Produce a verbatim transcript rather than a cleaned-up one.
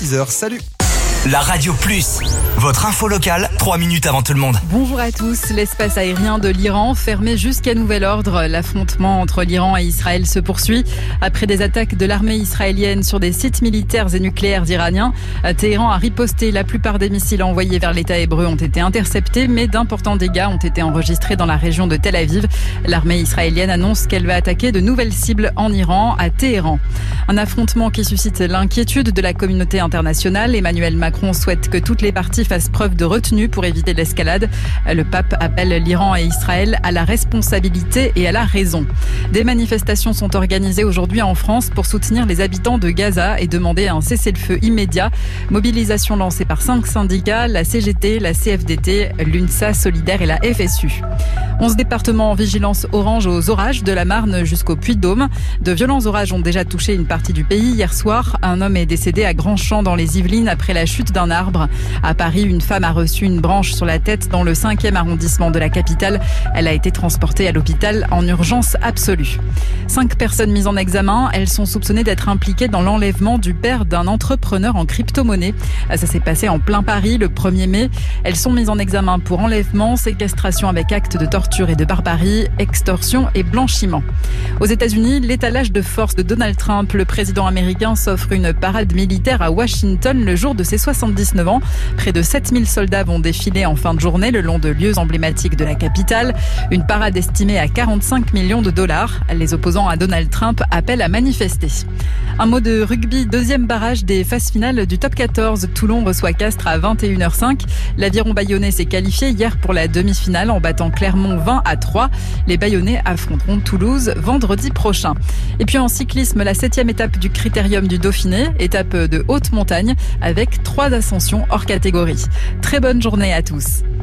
six heures, salut. La Radio Plus, votre info locale, trois minutes avant tout le monde. Bonjour à tous. L'espace aérien de l'Iran fermé jusqu'à nouvel ordre. L'affrontement entre l'Iran et Israël se poursuit. Après des attaques de l'armée israélienne sur des sites militaires et nucléaires iraniens, Téhéran a riposté. La plupart des missiles envoyés vers l'État hébreu ont été interceptés, mais d'importants dégâts ont été enregistrés dans la région de Tel Aviv. L'armée israélienne annonce qu'elle va attaquer de nouvelles cibles en Iran, à Téhéran. Un affrontement qui suscite l'inquiétude de la communauté internationale. Emmanuel Macron Macron souhaite que toutes les parties fassent preuve de retenue pour éviter l'escalade. Le pape appelle l'Iran et Israël à la responsabilité et à la raison. Des manifestations sont organisées aujourd'hui en France pour soutenir les habitants de Gaza et demander un cessez-le-feu immédiat. Mobilisation lancée par cinq syndicats, la C G T, la C F D T, l'UNSA Solidaire et la F S U. onze départements en vigilance orange aux orages de la Marne jusqu'au Puy-de-Dôme. De violents orages ont déjà touché une partie du pays. Hier soir, un homme est décédé à Grandchamp dans les Yvelines après la chute d'un arbre. À Paris, une femme a reçu une branche sur la tête dans le cinquième arrondissement de la capitale. Elle a été transportée à l'hôpital en urgence absolue. Cinq personnes mises en examen. Elles sont soupçonnées d'être impliquées dans l'enlèvement du père d'un entrepreneur en crypto-monnaie. Ça s'est passé en plein Paris le premier mai. Elles sont mises en examen pour enlèvement, séquestration avec acte de torture et de barbarie, extorsion et blanchiment. Aux États-Unis, l'étalage de force de Donald Trump, le président américain s'offre une parade militaire à Washington le jour de ses soixante-dix-neuf ans. Près de sept mille soldats vont défiler en fin de journée le long de lieux emblématiques de la capitale. Une parade estimée à quarante-cinq millions de dollars. Les opposants à Donald Trump appellent à manifester. Un mot de rugby, deuxième barrage des phases finales du top quatorze. Toulon reçoit Castres à vingt et une heures cinq. L'Aviron Bayonnais s'est qualifié hier pour la demi-finale en battant Clermont vingt à trois. Les Bayonnais affronteront Toulouse vendredi prochain. Et puis en cyclisme, la septième étape du Critérium du Dauphiné, étape de haute montagne avec trois ascensions hors catégorie. Très bonne journée à tous.